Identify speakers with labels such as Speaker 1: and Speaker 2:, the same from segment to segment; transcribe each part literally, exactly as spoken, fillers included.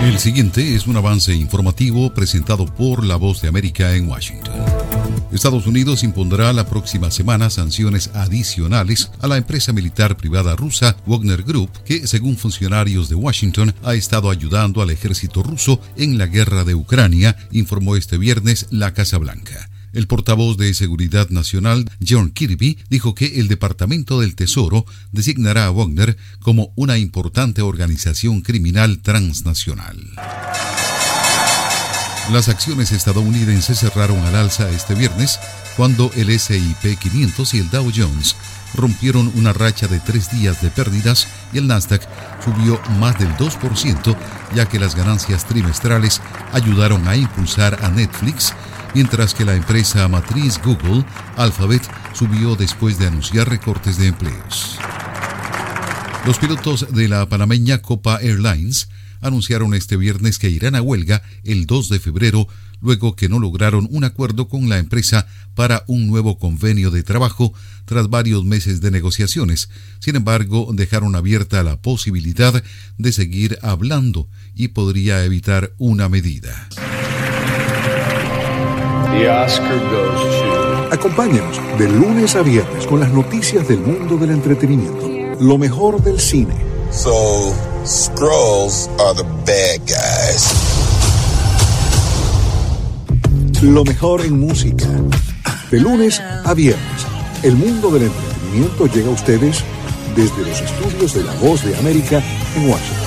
Speaker 1: El siguiente es un avance informativo presentado por La Voz de América en Washington. Estados Unidos impondrá la próxima semana sanciones adicionales a la empresa militar privada rusa Wagner Group, que, según funcionarios de Washington, ha estado ayudando al ejército ruso en la guerra de Ucrania, informó este viernes la Casa Blanca. El portavoz de Seguridad Nacional, John Kirby, dijo que el Departamento del Tesoro designará a Wagner como una importante organización criminal transnacional. Las acciones estadounidenses cerraron al alza este viernes cuando el ese y pe quinientos y el Dow Jones rompieron una racha de tres días de pérdidas y el Nasdaq subió más del dos por ciento, ya que las ganancias trimestrales ayudaron a impulsar a Netflix, mientras que la empresa matriz Google, Alphabet, subió después de anunciar recortes de empleos. Los pilotos de la panameña Copa Airlines anunciaron este viernes que irán a huelga el dos de febrero, luego que no lograron un acuerdo con la empresa para un nuevo convenio de trabajo tras varios meses de negociaciones. Sin embargo, dejaron abierta la posibilidad de seguir hablando y podría evitar una medida.
Speaker 2: The Oscar goes to...
Speaker 3: Acompáñanos de lunes a viernes con las noticias del mundo del entretenimiento. Lo mejor del cine.
Speaker 4: So, Skrulls are the bad guys.
Speaker 3: Lo mejor en música. De lunes a viernes, el mundo del entretenimiento llega a ustedes desde los estudios de La Voz de América en Washington.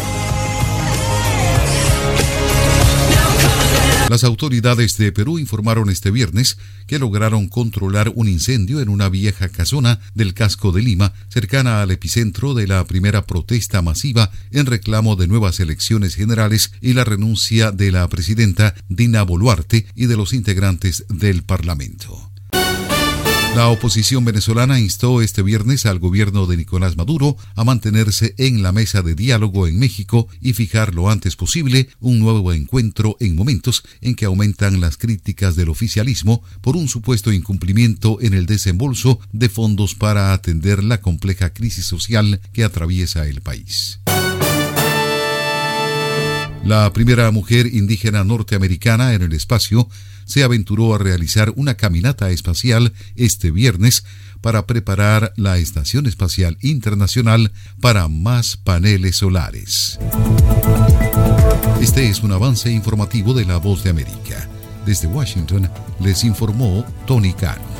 Speaker 1: Las autoridades de Perú informaron este viernes que lograron controlar un incendio en una vieja casona del casco de Lima, cercana al epicentro de la primera protesta masiva en reclamo de nuevas elecciones generales y la renuncia de la presidenta Dina Boluarte y de los integrantes del Parlamento. La oposición venezolana instó este viernes al gobierno de Nicolás Maduro a mantenerse en la mesa de diálogo en México y fijar lo antes posible un nuevo encuentro en momentos en que aumentan las críticas del oficialismo por un supuesto incumplimiento en el desembolso de fondos para atender la compleja crisis social que atraviesa el país. La primera mujer indígena norteamericana en el espacio se aventuró a realizar una caminata espacial este viernes para preparar la Estación Espacial Internacional para más paneles solares. Este es un avance informativo de La Voz de América. Desde Washington les informó Tony Cano.